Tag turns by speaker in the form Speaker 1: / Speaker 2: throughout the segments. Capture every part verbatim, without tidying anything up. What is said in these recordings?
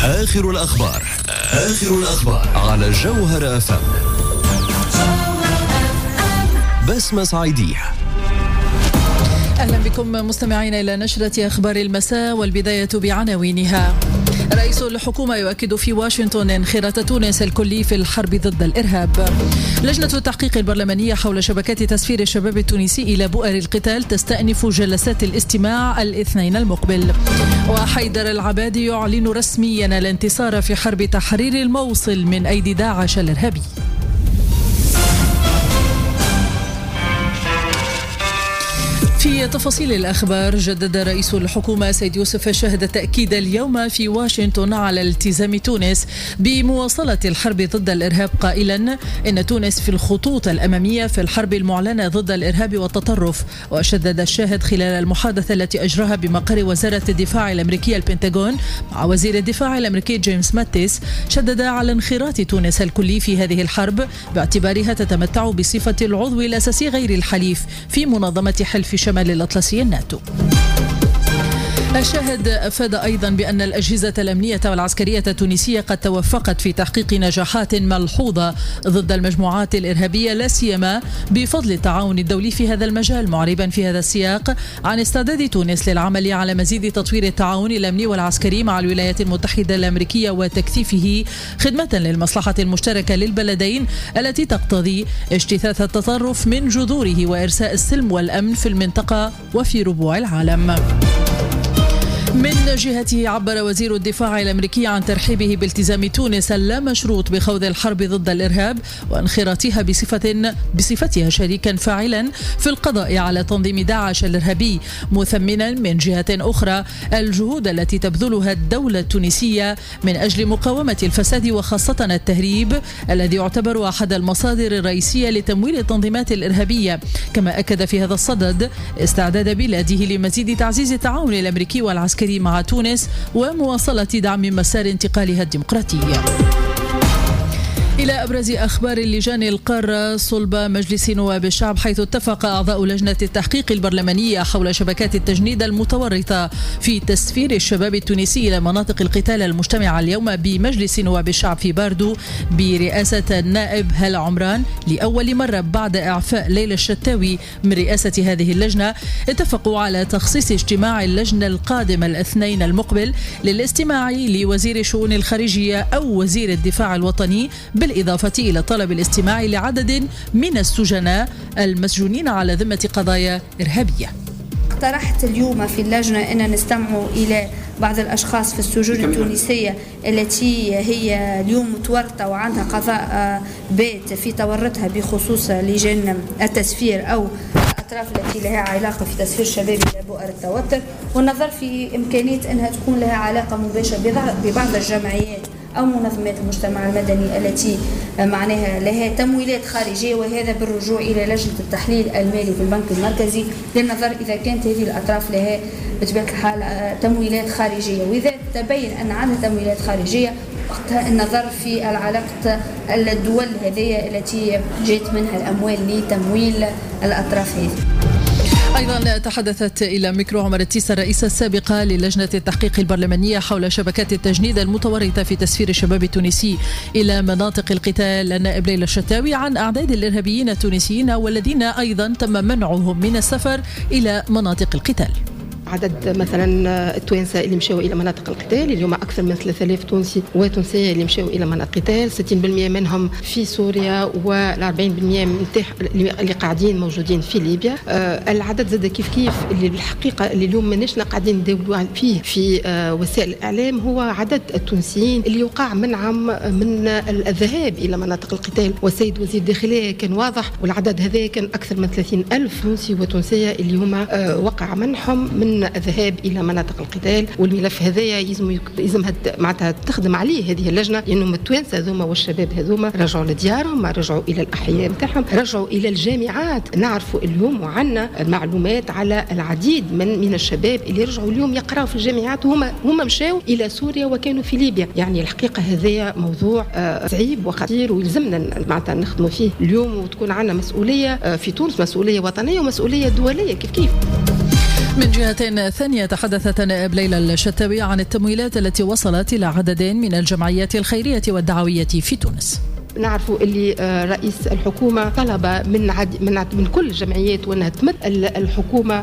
Speaker 1: آخر الأخبار آخر الأخبار على جوهر أف أم. بسمة صعيدية.
Speaker 2: أهلا بكم مستمعين إلى نشرة أخبار المساء، والبداية بعناوينها. رئيس الحكومة يؤكد في واشنطن انخراط تونس الكلي في الحرب ضد الإرهاب. لجنة التحقيق البرلمانية حول شبكات تسفير الشباب التونسي إلى بؤر القتال تستأنف جلسات الاستماع الاثنين المقبل. وحيدر العبادي يعلن رسميا الانتصار في حرب تحرير الموصل من أيدي داعش الإرهابي. في تفاصيل الأخبار، جدد رئيس الحكومة سيد يوسف الشهد التأكيد اليوم في واشنطن على التزام تونس بمواصلة الحرب ضد الإرهاب، قائلا إن تونس في الخطوط الأمامية في الحرب المعلنة ضد الإرهاب والتطرف. وشدد الشاهد خلال المحادثة التي أجراها بمقر وزارة الدفاع الأمريكية البنتاغون مع وزير الدفاع الأمريكي جيمس ماتيس، شدد على انخراط تونس الكلي في هذه الحرب باعتبارها تتمتع بصفة العضو الأساسي غير الحليف في منظمة حلف شمال الأطلسي الناتو. الشاهد أفاد أيضا بأن الأجهزة الأمنية والعسكرية التونسية قد توفقت في تحقيق نجاحات ملحوظة ضد المجموعات الإرهابية، لا سيما بفضل التعاون الدولي في هذا المجال، معربا في هذا السياق عن استعداد تونس للعمل على مزيد تطوير التعاون الأمني والعسكري مع الولايات المتحدة الأمريكية وتكثيفه خدمة للمصلحة المشتركة للبلدين التي تقتضي اجتثاث التطرف من جذوره وإرساء السلم والأمن في المنطقة وفي ربوع العالم. من جهته عبر وزير الدفاع الأمريكي عن ترحيبه بالتزام تونس اللامشروط بخوض الحرب ضد الإرهاب وانخراطها بصفة بصفتها شريكا فاعلا في القضاء على تنظيم داعش الإرهابي، مثمنا من جهة أخرى الجهود التي تبذلها الدولة التونسية من أجل مقاومة الفساد وخاصة التهريب الذي يعتبر أحد المصادر الرئيسية لتمويل التنظيمات الإرهابية. كما أكد في هذا الصدد استعداد بلاده لمزيد تعزيز التعاون الأمريكي والعسكري مع تونس ومواصلة دعم مسار انتقالها الديمقراطي. إلى أبرز أخبار اللجان القارة صلب مجلس نواب الشعب، حيث اتفق أعضاء لجنة التحقيق البرلمانية حول شبكات التجنيد المتورطة في تسفير الشباب التونسي إلى مناطق القتال المجتمعة اليوم بمجلس نواب الشعب في باردو برئاسة النائب هلا عمران. لأول مرة بعد إعفاء ليلى الشتاوي من رئاسة هذه اللجنة، اتفقوا على تخصيص اجتماع اللجنة القادم الاثنين المقبل للاستماع لوزير الشؤون الخارجية أو وزير الدفاع الوطني، بالإضافة إلى طلب الاستماع لعدد من السجناء المسجونين على ذمة قضايا إرهابية.
Speaker 3: اقترحت اليوم في اللجنة أن نستمع إلى بعض الأشخاص في السجون التونسية التي هي اليوم متورطة وعندها قضاء بات في تورطها بخصوص لجان التسفير أو الأطراف التي لها علاقة في تسفير الشباب إلى بؤر التوتر، والنظر في إمكانية أنها تكون لها علاقة مباشرة ببعض الجمعيات أو منظمات المجتمع المدني التي معناها لها تمويلات خارجية، وهذا بالرجوع إلى لجنة التحليل المالي في البنك المركزي للنظر إذا كانت هذه الأطراف لها بطبيعة الحال تمويلات خارجية، وإذا تبين أن عندها تمويلات خارجية وقتها النظر في العلاقة الدول هذه التي جاءت منها الأموال لتمويل الأطراف هذه.
Speaker 2: أيضا تحدثت إلى ميكرو عمر التيسة الرئيسة السابقة للجنة التحقيق البرلمانية حول شبكات التجنيد المتورطة في تسفير الشباب التونسي إلى مناطق القتال النائب ليلى الشتاوي عن أعداد الإرهابيين التونسيين والذين أيضا تم منعهم من السفر إلى مناطق القتال.
Speaker 4: عدد مثلا التوانسة اللي مشاو إلى مناطق القتال اليوم أكثر من ثلاثة آلاف تونسي وتونسية اللي مشاو إلى مناطق القتال، ستين بالمئة منهم في سوريا والأربعين بالمئة اللي قاعدين موجودين في ليبيا. آه العدد زاد كيف كيف اللي بالحقيقة اللي اليوم منشنا قاعدين نداولوا فيه في آه وسائل الإعلام هو عدد التونسيين اللي يقع منعم من الذهاب إلى مناطق القتال، والسيد وزير الداخلية كان واضح، والعدد هذا كان أكثر من ثلاثين ألف تونسي وتونسية اللي هما آه وقع منحهم من الذهاب إلى مناطق القتال. والملف هذايا يلزم يلزم معناتها تخدم عليه هذه اللجنة، لأنهم التوانسة هذوما والشباب هذوما رجعوا لديارهم، رجعوا إلى الأحياء نتاعهم، رجعوا إلى الجامعات. نعرفوا اليوم وعنا معلومات على العديد من من الشباب اللي رجعوا اليوم يقرأوا في الجامعات وهم هم مشاو إلى سوريا وكانوا في ليبيا. يعني الحقيقة هذايا موضوع صعيب وخطير ويلزمنا معناتها نخدموا فيه اليوم، وتكون عنا مسؤولية في تونس، مسؤولية وطنية ومسؤولية دولية كيف كيف.
Speaker 2: من جهة ثانية تحدثت النائب ليلى الشتاوي عن التمويلات التي وصلت إلى عدد من الجمعيات الخيرية والدعوية في تونس.
Speaker 4: نعرفوا اللي رئيس الحكومة طلب من عد من عد من كل الجمعيات وأنها تمد الحكومة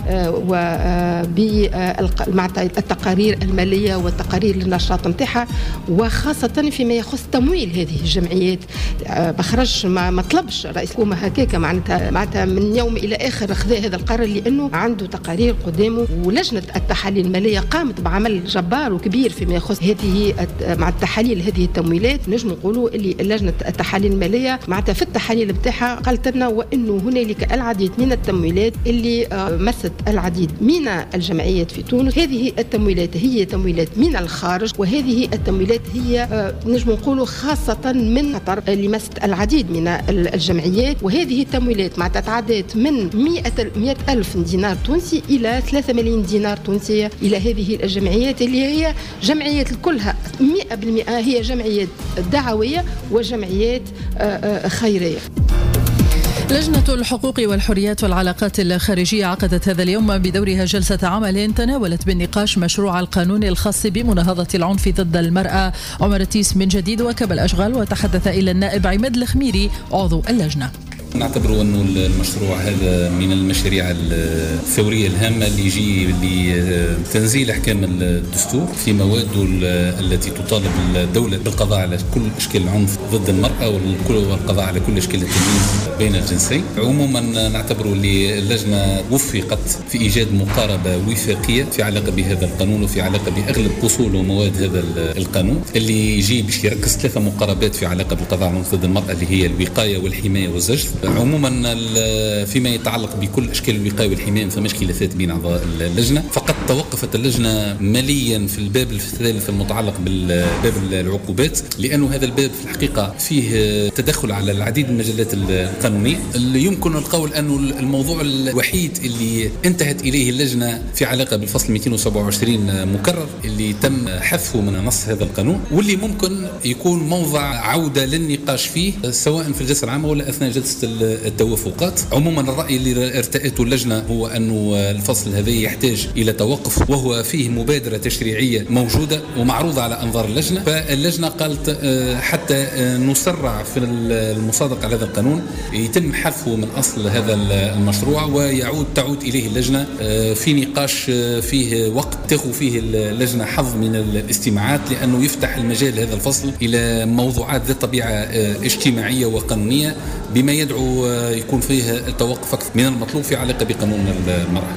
Speaker 4: بالتقارير المالية والتقارير للنشاط نتاعها، وخاصة فيما يخص تمويل هذه الجمعيات. ما خرجش ما طلبش رئيس الحكومة هكاك معناتها معناتها من يوم إلى آخر خذا هذا القرار، لأنه عنده تقارير قدامه، ولجنة التحاليل المالية قامت بعمل جبار وكبير فيما يخص هذه مع التحاليل هذه التمويلات. نجم نقولوا اللي لجنة التحاليل المالية معناتها في التحاليل بتاعها قالت لنا وانه هنالك العديد من التمويلات اللي مست العديد من الجمعيات في تونس. هذه التمويلات هي تمويلات من الخارج، وهذه التمويلات هي نجم نقولوا خاصة من قطر اللي مست العديد من الجمعيات. وهذه التمويلات معناتها تعدت من مئة ألف دينار تونسي إلى ثلاثة ملايين دينار تونسية إلى هذه الجمعيات اللي هي جمعيات كلها مئة بالمئة هي جمعيات دعوية وجمعيات خيرية.
Speaker 2: لجنة الحقوق والحريات والعلاقات الخارجية عقدت هذا اليوم بدورها جلسة عمل تناولت بالنقاش مشروع القانون الخاص بمناهضة العنف ضد المرأة. عمر التيس من جديد وكب الأشغال وتحدث إلى النائب عماد الخميري عضو اللجنة.
Speaker 5: نعتبر أنه المشروع هذا من المشاريع الثورية الهامة اللي يجي لتنزيل أحكام الدستور في مواده التي تطالب الدولة بالقضاء على كل أشكال العنف ضد المرأة والقضاء على كل أشكال التمييز بين الجنسين. عموما نعتبر اللجنة وفقت في إيجاد مقاربة وفاقية في علاقة بهذا القانون وفي علاقة بأغلب أصول ومواد هذا القانون اللي يجي باش يركز ثلاثة مقاربات في علاقة بالقضاء على العنف ضد المرأة اللي هي الوقاية والحماية والزجر. عموما فيما يتعلق بكل أشكال الوقاية والحماية فماش خلافات بين أعضاء اللجنة، فقط توقفت اللجنة ماليا في الباب الثالث المتعلق بالباب العقوبات، لأنه هذا الباب في الحقيقة فيه تدخل على العديد من المجالات القانونية. اللي يمكن القول أنه الموضوع الوحيد اللي انتهت إليه اللجنة في علاقة بالفصل مئتين وسبعة وعشرين مكرر اللي تم حذفه من نص هذا القانون، واللي ممكن يكون موضع عودة للنقاش فيه سواء في الجلسة العامة ولا أثناء جلسة التوافقات. عموما الرأي اللي ارتأته اللجنة هو أنه الفصل هذا يحتاج إلى توقف، وهو فيه مبادرة تشريعية موجودة ومعروضة على أنظار اللجنة. فاللجنة قالت حتى نسرع في المصادقة على هذا القانون يتم حذفه من أصل هذا المشروع ويعود تعود إليه اللجنة في نقاش فيه وقت تاخذ فيه اللجنة حظ من الاستماعات، لأنه يفتح المجال هذا الفصل إلى موضوعات ذات طبيعة اجتماعية وقانونية بما يدعو يكون فيه التوقف أكثر من المطلوب في علاقة بقانون المرأة.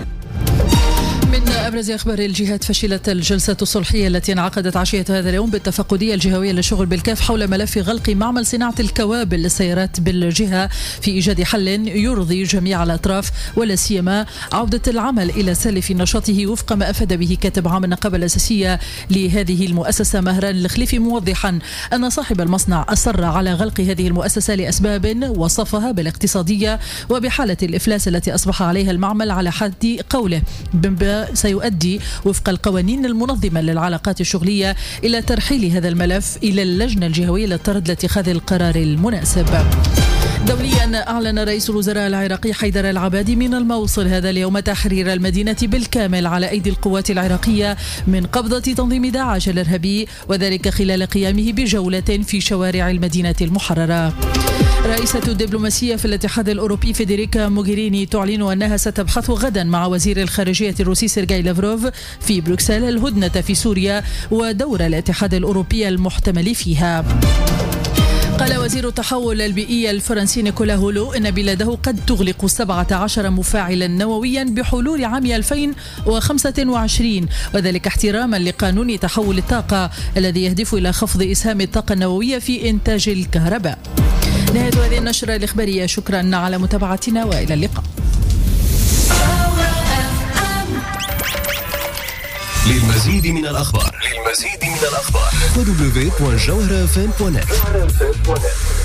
Speaker 2: من أبرز أخبار الجهات، فشلت الجلسة الصلحية التي انعقدت عشية هذا اليوم بالتفقدية الجهوية للشغل بالكاف حول ملف غلق معمل صناعة الكوابل للسيارات بالجهة في إيجاد حل يرضي جميع الأطراف، ولا سيما عودة العمل إلى سالف نشاطه وفق ما أفاد به كاتب عام النقابة الأساسية لهذه المؤسسة مهران الخليفي، موضحا أن صاحب المصنع أصر على غلق هذه المؤسسة لأسباب وصفها بالاقتصادية وبحالة الإفلاس التي أصبح عليها المعمل على حد قوله، بما سيؤدي وفق القوانين المنظمة للعلاقات الشغلية إلى ترحيل هذا الملف إلى اللجنة الجهوية للطرد لاتخاذ القرار المناسب. دوليا، أعلن رئيس الوزراء العراقي حيدر العبادي من الموصل هذا اليوم تحرير المدينة بالكامل على أيدي القوات العراقية من قبضة تنظيم داعش الإرهابي، وذلك خلال قيامه بجولة في شوارع المدينة المحررة. رئيسة الدبلوماسية في الاتحاد الأوروبي فيدريكا موغيريني تعلن أنها ستبحث غدا مع وزير الخارجية الروسي سيرجاي لافروف في بروكسل الهدنة في سوريا ودور الاتحاد الأوروبي المحتمل فيها. قال وزير التحول البيئي الفرنسي نيكولا هولو إن بلاده قد تغلق سبعة عشر مفاعلا نوويا بحلول عام ألفين وخمسة وعشرين، وذلك احتراما لقانون تحول الطاقة الذي يهدف إلى خفض إسهام الطاقة النووية في إنتاج الكهرباء. نهاية هذه النشرة الإخبارية، شكرا على متابعتنا وإلى اللقاء.
Speaker 1: للمزيد من الأخبار للمزيد من الأخبار دبليو دبليو دبليو دوت جوهرة اف ام دوت نت.